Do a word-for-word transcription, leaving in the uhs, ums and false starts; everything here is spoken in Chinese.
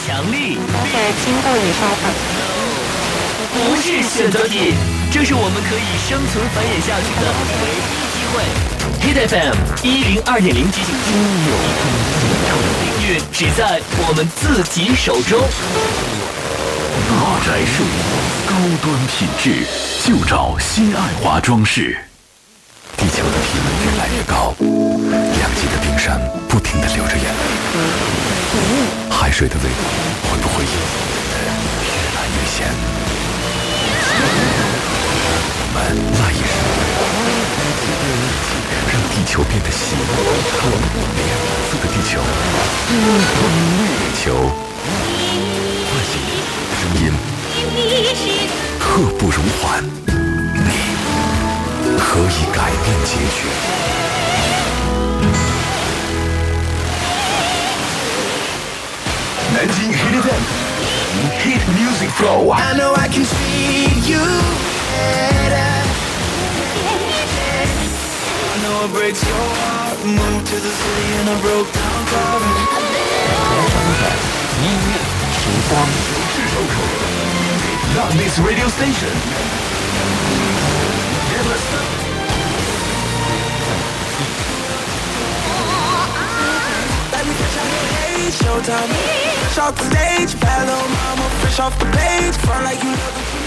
强力， 都是经过以后的， 不是选择题，这是我们可以生存繁衍下去的唯一机会。Hit F M 一零二点零提醒你，命运只在我们自己手中。 大宅树，高端品质，就找新爱华装饰。地球的体温越来越高，两极的冰山不停地流着眼泪，海水的温度会不会因此越来越咸？我们赖以生存，让地球变得细腻透明。蓝色的地球，地球，唤醒声音，刻不容缓。你可以改变结局。南京 Hit F M Hit Music Flow。 I know I can treat you better. I know it breaks your heart. Moved to the city in a broke down car. 音乐时光是首口 Love this radio station. Never stop. Like we fresh out the page, showtime. Fresh off the stage, bad little mama, fresh off the page. Front like you love it.